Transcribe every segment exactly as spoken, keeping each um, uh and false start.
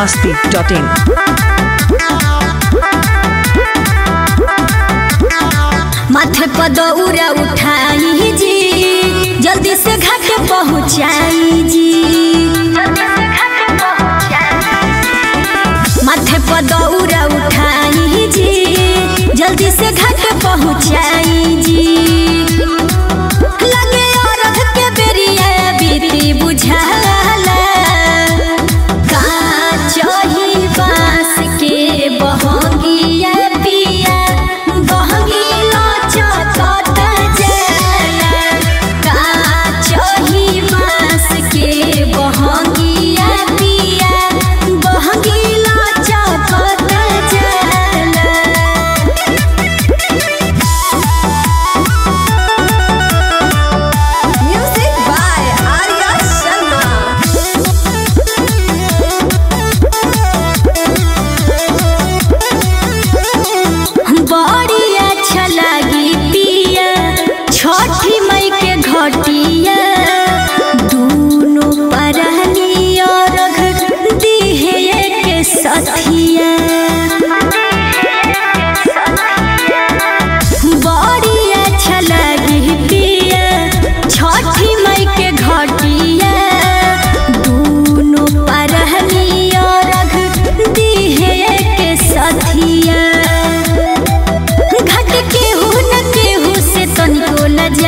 masti dot in. माथे पर दौरा उठाई जी, जल्दी से घाट पहुँचाई जी। माथे पर दौरा उठाई जी, जल्दी से घाट पहुँचाई जी। लगे औरत के बेरिया बीती बुझाला, का चही बांस के बहंगिया पिया बहंगी घटिया दूनो परहनी और दिहे के सथिया। बड़ी अच्छा लगी पिया छठी मई के घटिया दूनो परहनी और दिहे के सथिया। घट केहू न केहू से तनिको लजा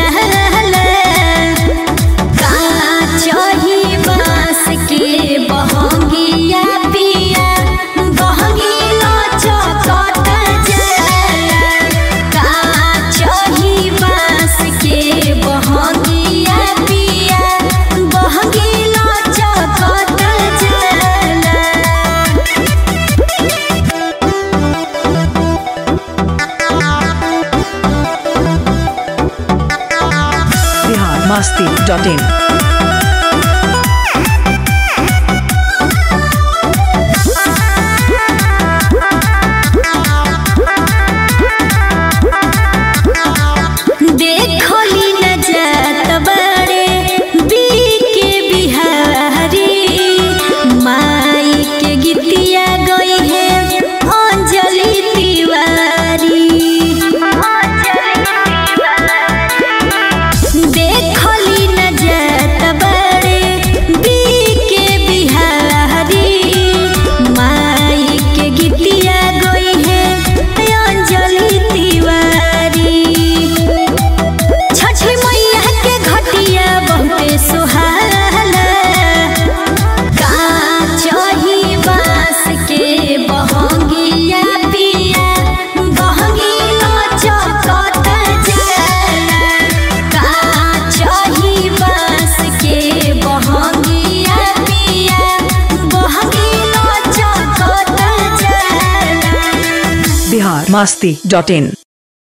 masti dot in. देखोली न जात बड़े बीके बिहारी, माई के गीतिया गई है अंजलि तिवारी। देखोली न जात बड़े बीके बिहारी, माई के गीतिया गई है अंजलि तिवारी। छठी मैया के घटिया बहुते सुहाना, का चही बांस के बहंगिया पिया बहंगी लचकत जाला। का चही बांस के बहंगिया पिया बहंगी लचकत जाला। Bihar masti dot in.